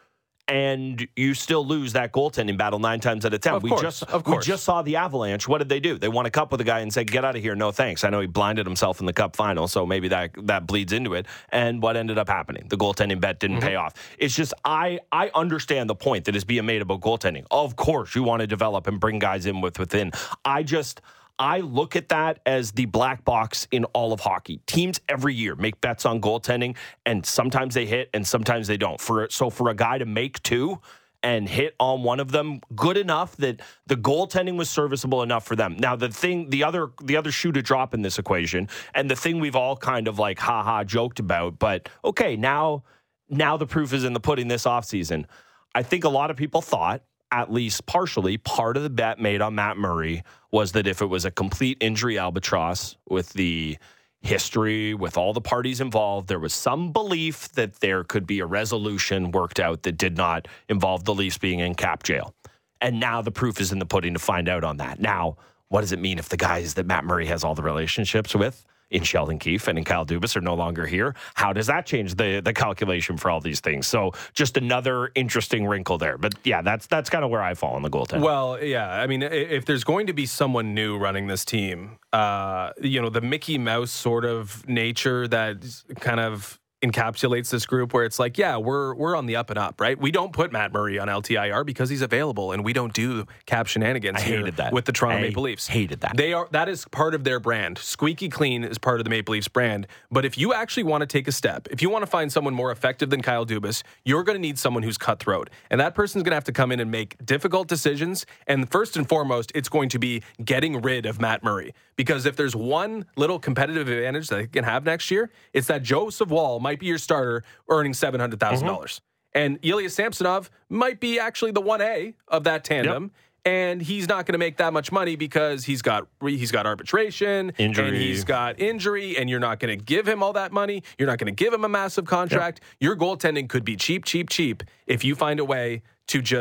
and you still lose that goaltending battle nine times out of ten. Of we course, just of course. we just saw the Avalanche. What did they do? They won a cup with a guy and said, "Get out of here, no thanks." I know he blinded himself in the cup final, so maybe that that bleeds into it. And what ended up happening? The goaltending bet didn't mm-hmm. pay off. It's just I I understand the point that is being made about goaltending. Of course, you want to develop and bring guys in with within. I just. I look at that as the black box in all of hockey. Teams every year make bets on goaltending, and sometimes they hit and sometimes they don't. For so for a guy to make two and hit on one of them, good enough that the goaltending was serviceable enough for them. Now, the thing, the other, the other shoe to drop in this equation, and the thing we've all kind of like ha ha joked about, but okay, now, now the proof is in the pudding this offseason. I think a lot of people thought, at least partially, part of the bet made on Matt Murray was that if it was a complete injury albatross with the history, with all the parties involved, there was some belief that there could be a resolution worked out that did not involve the Leafs being in cap jail. And now the proof is in the pudding to find out on that. Now, what does it mean if the guys that Matt Murray has all the relationships with in Sheldon Keefe and in Kyle Dubas are no longer here? How does that change the the calculation for all these things? So just another interesting wrinkle there. But yeah, that's that's kind of where I fall on the goaltending. Well, yeah. I mean, if there's going to be someone new running this team, uh, you know, the Mickey Mouse sort of nature that kind of encapsulates this group, where it's like, yeah, we're we're on the up and up, right? We don't put Matt Murray on L T I R because he's available, and we don't do cap shenanigans I hated that. with the Toronto I Maple Leafs. Hated that. They are that is part of their brand. Squeaky clean is part of the Maple Leafs brand. But if you actually want to take a step, if you want to find someone more effective than Kyle Dubas, you're going to need someone who's cutthroat, and that person's going to have to come in and make difficult decisions. And first and foremost, it's going to be getting rid of Matt Murray, because if there's one little competitive advantage that they can have next year, it's that Joseph Woll might be your starter, earning seven hundred thousand dollars. Mm-hmm. And Ilya Samsonov might be actually the one A of that tandem. Yep. And he's not going to make that much money because he's got he's got arbitration, injury. and he's got injury, and you're not going to give him all that money. You're not going to give him a massive contract. Yep. Your goaltending could be cheap, cheap, cheap if you find a way to just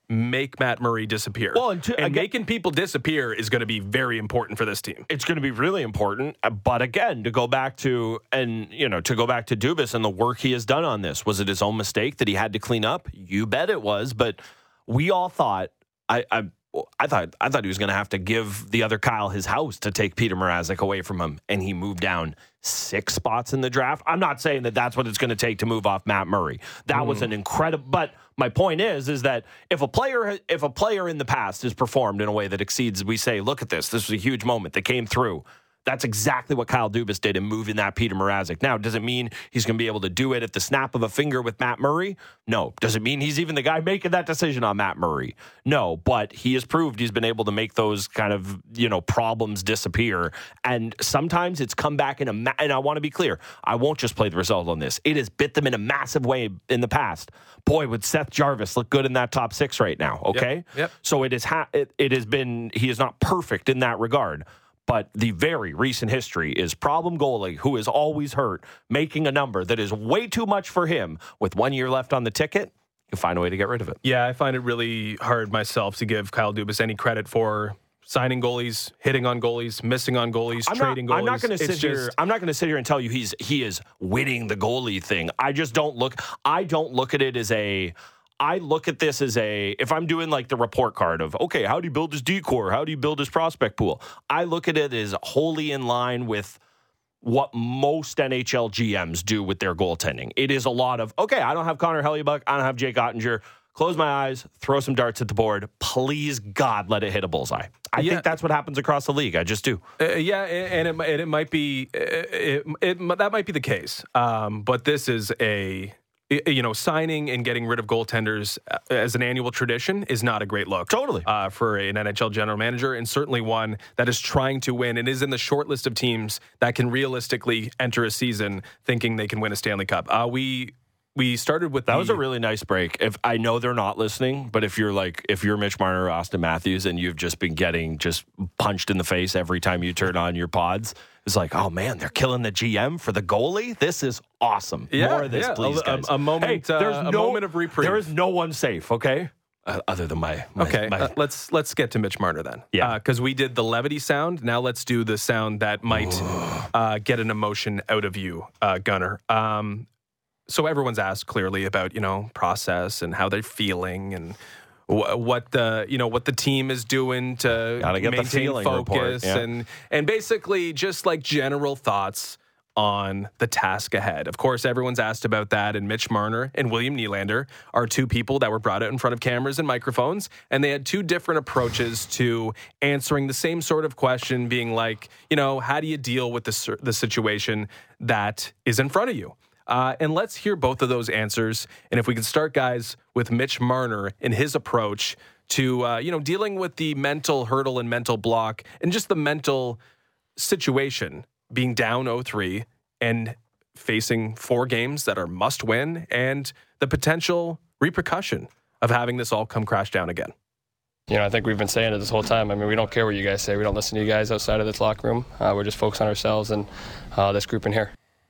make Matt Murray disappear. Well, and, to, and again, making people disappear is going to be very important for this team. It's going to be really important. But again, to go back to and you know to go back to Dubas and the work he has done on this, was it his own mistake that he had to clean up? You bet it was. But we all thought I. I I thought I thought he was going to have to give the other Kyle his house to take Peter Mrazek away from him, and he moved down six spots in the draft. I'm not saying that that's what it's going to take to move off Matt Murray. That mm. was an incredible. But my point is, is that if a player if a player in the past has performed in a way that exceeds, we say, look at this. This was a huge moment that came through. That's exactly what Kyle Dubas did in moving that Peter Mrazek. Now, does it mean he's going to be able to do it at the snap of a finger with Matt Murray? No. Does it mean he's even the guy making that decision on Matt Murray? No. But he has proved he's been able to make those kind of, you know, problems disappear. And sometimes it's come back in a, ma- and I want to be clear, I won't just play the result on this. It has bit them in a massive way in the past. Boy, would Seth Jarvis look good in that top six right now, okay? Yep. Yep. So it, is ha- it, it has been, he is not perfect in that regard. But the very recent history is problem goalie who is always hurt, making a number that is way too much for him with one year left on the ticket. You find a way to get rid of it. Yeah, I find it really hard myself to give Kyle Dubas any credit for signing goalies, hitting on goalies, missing on goalies, I'm trading not, goalies. I'm not going to sit just, here. I'm not going to sit here and tell you he's he is winning the goalie thing. I just don't look. I don't look at it as a. I look at this as a, if I'm doing like the report card of, okay, how do you build his decor? How do you build his prospect pool? I look at it as wholly in line with what most N H L G Ms do with their goaltending. It is a lot of, okay, I don't have Connor Hellebuyck. I don't have Jake Ottinger. Close my eyes, throw some darts at the board. Please, God, let it hit a bullseye. I yeah. think that's what happens across the league. I just do. Uh, yeah, and it, and it might be, it, it, it, that might be the case. Um, but this is a... You know, signing and getting rid of goaltenders as an annual tradition is not a great look. Totally. Uh, for an N H L general manager, and certainly one that is trying to win and is in the short list of teams that can realistically enter a season thinking they can win a Stanley Cup. Uh, we we started with that the, was a really nice break. If I know they're not listening, but if you're like if you're Mitch Marner or Austin Matthews and you've just been getting just punched in the face every time you turn on your pods. It's like, oh, man, they're killing the G M for the goalie? This is awesome. Yeah, More of this, yeah. please, a, guys. A, a moment, hey, there's uh, no, a moment of reprieve. There is no one safe, okay? Uh, other than my... my okay, my... Uh, let's let's get to Mitch Marner then. Yeah. Because uh, we did the levity sound. Now let's do the sound that might uh, get an emotion out of you, uh, Gunner. Um, so everyone's asked clearly about, you know, process and how they're feeling and... what the you know what the team is doing to Gotta get maintain the feeling focus report, yeah. and and basically just like general thoughts on the task ahead. Of course, everyone's asked about that, and Mitch Marner and William Nylander are two people that were brought out in front of cameras and microphones, and they had two different approaches to answering the same sort of question, being like, you know, how do you deal with the the situation that is in front of you? Uh, and let's hear both of those answers. And if we can start, guys, with Mitch Marner and his approach to, uh, you know, dealing with the mental hurdle and mental block and just the mental situation, being down oh three and facing four games that are must win and the potential repercussion of having this all come crash down again. You know, I think we've been saying it this whole time. I mean, we don't care what you guys say. We don't listen to you guys outside of this locker room. Uh, we're just focused on ourselves and uh, this group in here.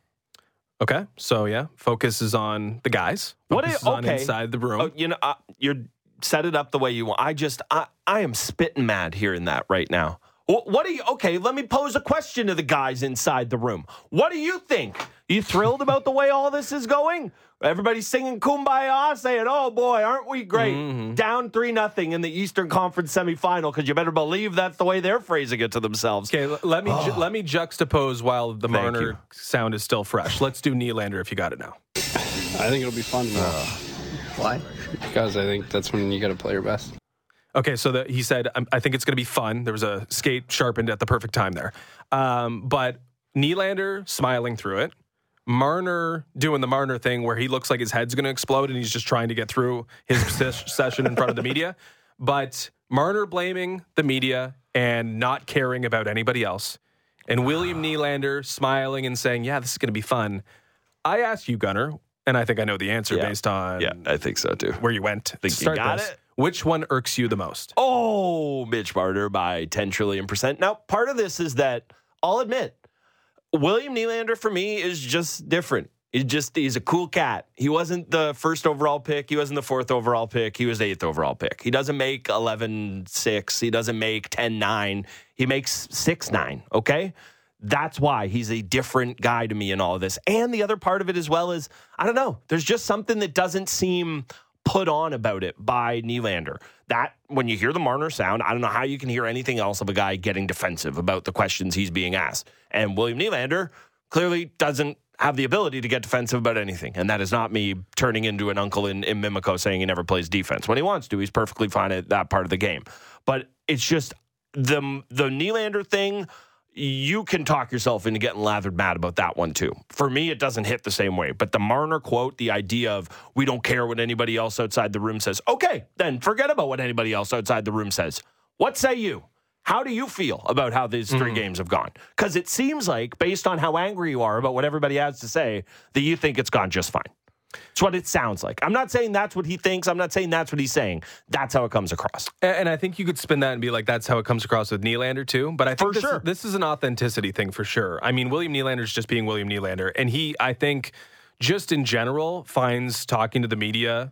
Okay, so yeah, focus is on the guys. Focus What is, is on okay. inside the room. Uh, you know, uh, you're set it up the way you want. I just, I, I am spitting mad hearing that right now. What, what do you? Okay, let me pose a question to the guys inside the room. What do you think? You thrilled about the way all this is going? Everybody's singing Kumbaya, saying, "Oh boy, aren't we great?" Mm-hmm. Down three nothing in the Eastern Conference semifinal, because you better believe that's the way they're phrasing it to themselves. Okay, let me oh. ju- let me juxtapose while the Thank Marner you. sound is still fresh. Let's do Nylander if you got it now. I think it'll be fun. Uh, Why? Because I think that's when you got to play your best. Okay, so the, he said, I think it's going to be fun. There was a skate sharpened at the perfect time there. Um, but Nylander smiling through it. Marner doing the Marner thing where he looks like his head's going to explode and he's just trying to get through his ses- session in front of the media. But Marner blaming the media and not caring about anybody else. And William Nylander smiling and saying, yeah, this is going to be fun. I asked you, Gunner, and I think I know the answer yeah. based on yeah, I think so too. Where you went to think start you got this. It? Which one irks you the most? Oh, Mitch Marner by ten trillion percent. Now, part of this is that I'll admit, William Nylander for me is just different. He just, he's a cool cat. He wasn't the first overall pick. He wasn't the fourth overall pick. He was the eighth overall pick. He doesn't make eleven six. He doesn't make ten nine. He makes six nine, okay? That's why he's a different guy to me in all of this. And the other part of it as well is, I don't know, there's just something that doesn't seem put on about it by Nylander. That, when you hear the Marner sound, I don't know how you can hear anything else of a guy getting defensive about the questions he's being asked. And William Nylander clearly doesn't have the ability to get defensive about anything. And that is not me turning into an uncle in, in Mimico saying he never plays defense. When he wants to, he's perfectly fine at that part of the game. But it's just the, the Nylander thing, you can talk yourself into getting lathered mad about that one too. For me, it doesn't hit the same way. But the Marner quote, the idea of we don't care what anybody else outside the room says. Okay, then forget about what anybody else outside the room says. What say you? How do you feel about how these three mm. games have gone? Because it seems like, based on how angry you are about what everybody has to say, that you think it's gone just fine. It's what it sounds like. I'm not saying that's what he thinks. I'm not saying that's what he's saying. That's how it comes across. And I think you could spin that and be like, that's how it comes across with Nylander too. But I think for this, sure. this is an authenticity thing for sure. I mean, William Nylander is just being William Nylander. And he, I think, just in general, finds talking to the media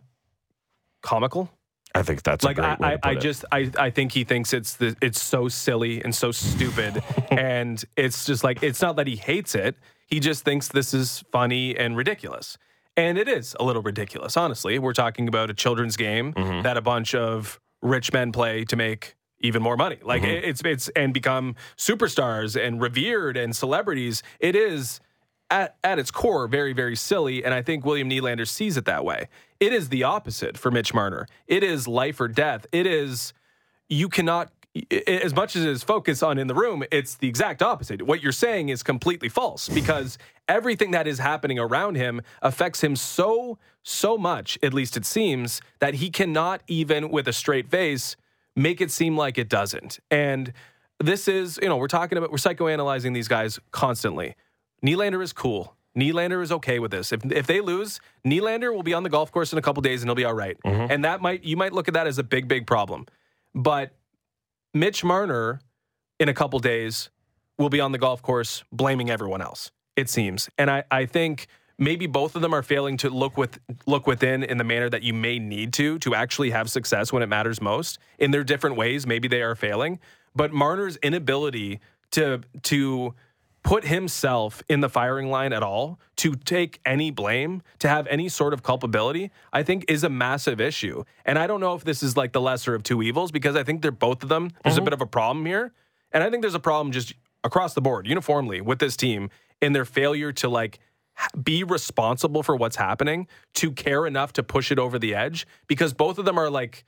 comical. I think that's like a great way I, to put I it. just I, I think he thinks it's the, it's so silly and so stupid, and it's just like, it's not that he hates it. He just thinks this is funny and ridiculous, and it is a little ridiculous. Honestly, we're talking about a children's game mm-hmm. that a bunch of rich men play to make even more money. Like mm-hmm. it's it's and become superstars and revered and celebrities. It is. At, at its core, very, very silly, and I think William Nylander sees it that way. It is the opposite for Mitch Marner. It is life or death. It is, you cannot, as much as it is focused on in the room, it's the exact opposite. What you're saying is completely false, because everything that is happening around him affects him so, so much, at least it seems, that he cannot even with a straight face make it seem like it doesn't. And this is, you know, we're talking about, we're psychoanalyzing these guys constantly. Nylander is cool. Nylander is okay with this. If if they lose, Nylander will be on the golf course in a couple days and he'll be all right. Mm-hmm. And that might you might look at that as a big, big problem. But Mitch Marner in a couple days will be on the golf course blaming everyone else, it seems. And I, I think maybe both of them are failing to look with look within in the manner that you may need to to actually have success when it matters most. In their different ways, maybe they are failing. But Marner's inability to to put himself in the firing line at all, to take any blame, to have any sort of culpability, I think is a massive issue. And I don't know if this is like the lesser of two evils, because I think they're both of them. There's mm-hmm. a bit of a problem here. And I think there's a problem just across the board, uniformly, with this team in their failure to like be responsible for what's happening, to care enough to push it over the edge, because both of them are like,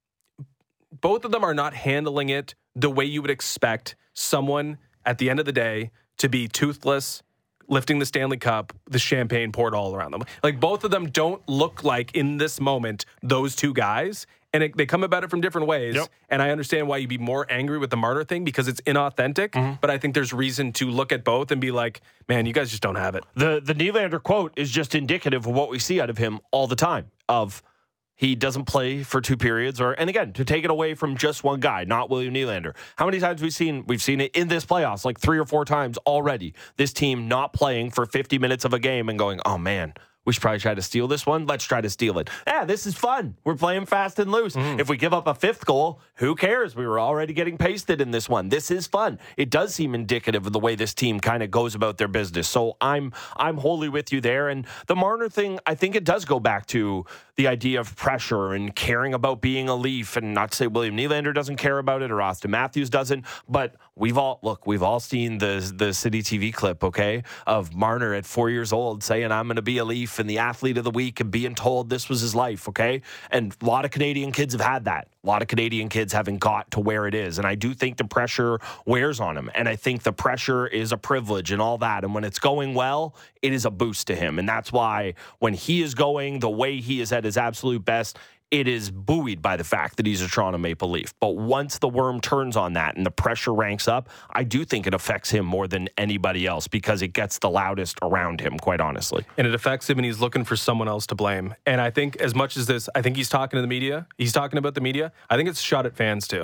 both of them are not handling it the way you would expect someone at the end of the day to be toothless, lifting the Stanley Cup, the champagne poured all around them. Like, both of them don't look like, in this moment, those two guys. And it, they come about it from different ways. Yep. And I understand why you'd be more angry with the Marner thing, because it's inauthentic. Mm-hmm. But I think there's reason to look at both and be like, man, you guys just don't have it. The, the Nylander quote is just indicative of what we see out of him all the time, of he doesn't play for two periods, or, and again, to take it away from just one guy, not William Nylander. How many times we've seen, we've seen it in this playoffs, like three or four times already, this team not playing for fifty minutes of a game and going, oh man, we should probably try to steal this one. Let's try to steal it. Yeah, this is fun. We're playing fast and loose. Mm. If we give up a fifth goal, who cares? We were already getting pasted in this one. This is fun. It does seem indicative of the way this team kind of goes about their business. So I'm I'm wholly with you there. And the Marner thing, I think it does go back to the idea of pressure and caring about being a Leaf. And not to say William Nylander doesn't care about it or Austin Matthews doesn't, but we've all, look, we've all seen the, the City T V clip, okay, of Marner at four years old saying, I'm going to be a Leaf and the athlete of the week, and being told this was his life, okay? And a lot of Canadian kids have had that. A lot of Canadian kids haven't got to where it is. And I do think the pressure wears on him. And I think the pressure is a privilege and all that. And when it's going well, it is a boost to him. And that's why when he is going the way he is at his absolute best, it is buoyed by the fact that he's a Toronto Maple Leaf. But once the worm turns on that and the pressure ranks up, I do think it affects him more than anybody else, because it gets the loudest around him, quite honestly. And it affects him, and he's looking for someone else to blame. And I think as much as this, I think he's talking to the media, he's talking about the media, I think it's shot at fans too.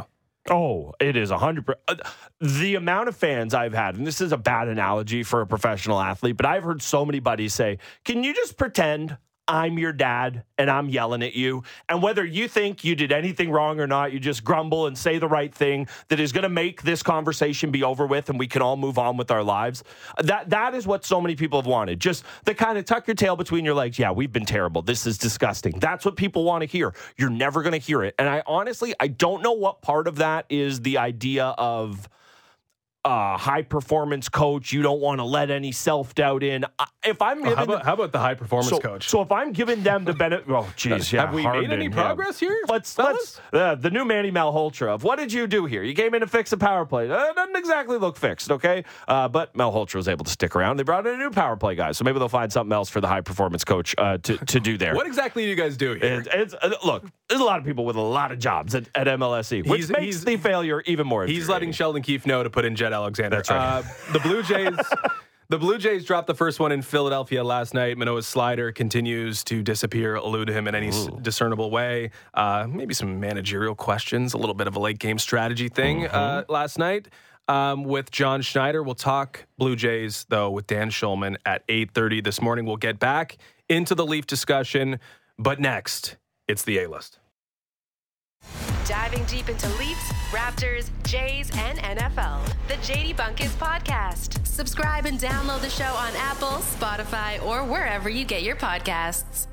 Oh, it is one hundred percent. The amount of fans I've had, and this is a bad analogy for a professional athlete, but I've heard so many buddies say, can you just pretend I'm your dad and I'm yelling at you? And whether you think you did anything wrong or not, you just grumble and say the right thing that is going to make this conversation be over with and we can all move on with our lives. That That is what so many people have wanted. Just the kind of tuck your tail between your legs. Yeah, we've been terrible. This is disgusting. That's what people want to hear. You're never going to hear it. And I honestly, I don't know what part of that is the idea of Uh, high performance coach. You don't want to let any self doubt in. If I'm well, how, about, how about the high performance so, coach? So if I'm giving them the benefit, oh geez, yeah. Have we made any progress here? Let's let's uh, the new Manny Malhotra of what did you do here? You came in to fix a power play. Uh, it doesn't exactly look fixed, okay? Uh, but Malhotra was able to stick around. They brought in a new power play guy, so maybe they'll find something else for the high performance coach uh, to to do there. What exactly do you guys do here? It, it's, uh, look, there's a lot of people with a lot of jobs at, at M L S E, which he's, makes he's, the failure even more. He's letting Sheldon Keefe know to put in Jed Alexander. That's right. Uh, the Blue Jays, the Blue Jays dropped the first one in Philadelphia last night. Manoah's slider continues to disappear, elude him in any s- discernible way. Uh, maybe some managerial questions, a little bit of a late game strategy thing mm-hmm. uh, last night um, with John Schneider. We'll talk Blue Jays though with Dan Schulman at eight thirty this morning. We'll get back into the Leaf discussion, but next it's the A-List. Diving deep into Leafs, Raptors, Jays, and N F L. The J D Bunkis Podcast. Subscribe and download the show on Apple, Spotify, or wherever you get your podcasts.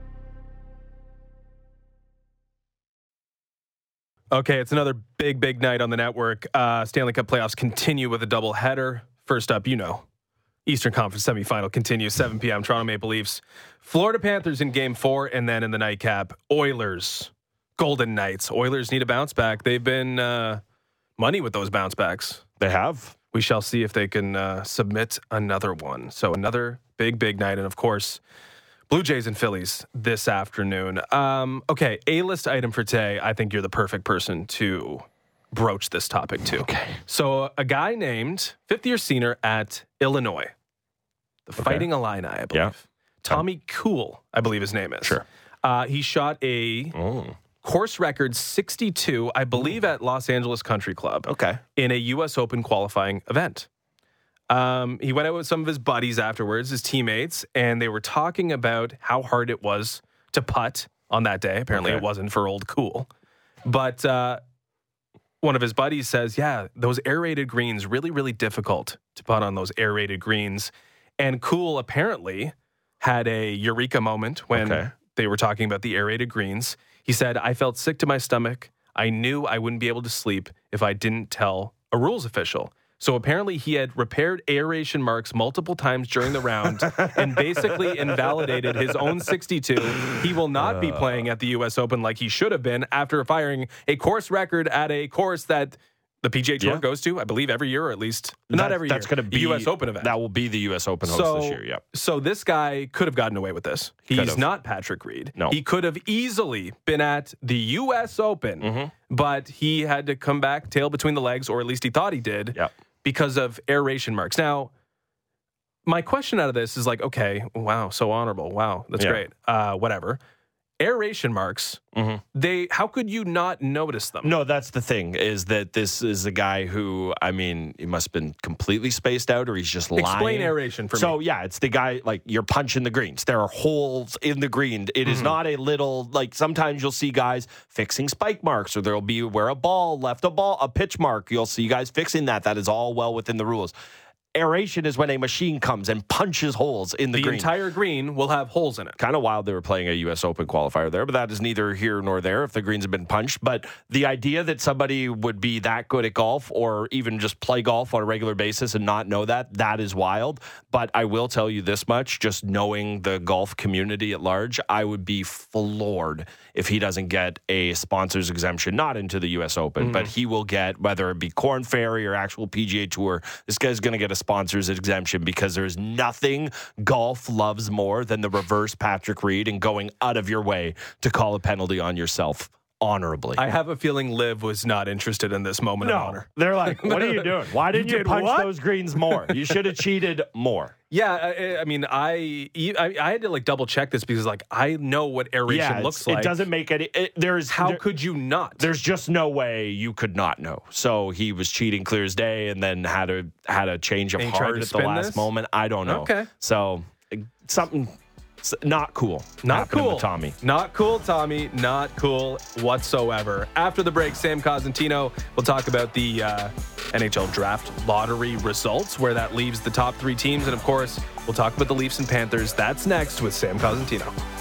Okay, it's another big, big night on the network. Uh, Stanley Cup playoffs continue with a doubleheader. First up, you know, Eastern Conference semifinal continues, seven p.m. Toronto Maple Leafs, Florida Panthers in game four, and then in the nightcap, Oilers, Golden Knights. Oilers need a bounce back. They've been uh, money with those bounce backs. They have. We shall see if they can uh, submit another one. So another big, big night. And of course, Blue Jays and Phillies this afternoon. Um, okay, A-list item for today. I think you're the perfect person to broach this topic to. Okay. So a guy named fifth-year senior at Illinois, the okay. Fighting Illini, I believe. Yeah. Tommy Kuhl, I believe his name is. Sure. Uh, he shot a... Oh. course record sixty-two, I believe, at Los Angeles Country Club. Okay. In a U S Open qualifying event. Um, he went out with some of his buddies afterwards, his teammates, and they were talking about how hard it was to putt on that day. Apparently okay. it wasn't for old Kuhl. But uh, one of his buddies says, yeah, those aerated greens, really, really difficult to putt on those aerated greens. And Kuhl apparently had a eureka moment when okay. they were talking about the aerated greens. He said, I felt sick to my stomach. I knew I wouldn't be able to sleep if I didn't tell a rules official. So apparently he had repaired aeration marks multiple times during the round and basically invalidated his own sixty-two. He will not uh, be playing at the U S Open like he should have been after firing a course record at a course that the P G A Tour yeah. goes to, I believe, every year, or at least that, not every that's year. That's going to be the U S Open event. That will be the U S Open host so, this year. Yep. So this guy could have gotten away with this. He's could've. not Patrick Reed. No. He could have easily been at the U S Open, mm-hmm. but he had to come back tail between the legs, or at least he thought he did, yep. because of aeration marks. Now, my question out of this is like, okay, wow, so honorable. Wow, that's yeah. great. Uh, whatever. Aeration marks, mm-hmm. they how could you not notice them? No, that's the thing, is that this is a guy who, I mean, he must have been completely spaced out, or he's just lying. Explain aeration for so, me. So, yeah, it's the guy, like, you're punching the greens. There are holes in the green. It mm-hmm. is not a little, like, sometimes you'll see guys fixing spike marks, or there'll be where a ball left a ball, a pitch mark. You'll see guys fixing that. That is all well within the rules. Aeration is when a machine comes and punches holes in the, the green. The entire green will have holes in it. Kind of wild they were playing a U S Open qualifier there, but that is neither here nor there if the greens have been punched. But the idea that somebody would be that good at golf, or even just play golf on a regular basis and not know that, that is wild. But I will tell you this much, just knowing the golf community at large, I would be floored if he doesn't get a sponsor's exemption, not into the U S Open, mm-hmm. but he will get, whether it be Korn Ferry or actual P G A Tour, this guy's going to get a sponsor's exemption, because there's nothing golf loves more than the reverse Patrick Reed and going out of your way to call a penalty on yourself. honorably. I have a feeling Liv was not interested in this moment of no, honor. they're like, what are you doing? Why didn't You you, did punch what? those greens more? You should have cheated more. Yeah, I, I mean, I, I I had to like double check this because like I know what aeration Yeah, looks it's- like. it doesn't make any. It, there's How there- could you not? There's just no way you could not know. So he was cheating clear as day, and then had a had a change of And he tried heart to at the spin last this? moment. I don't know. Okay. So uh, something s- not cool. Not happening cool, with Tommy. Not cool, Tommy. Not cool whatsoever. After the break, Sam Cosentino will talk about the uh, N H L draft lottery results, where that leaves the top three teams, and of course, we'll talk about the Leafs and Panthers. That's next with Sam Cosentino.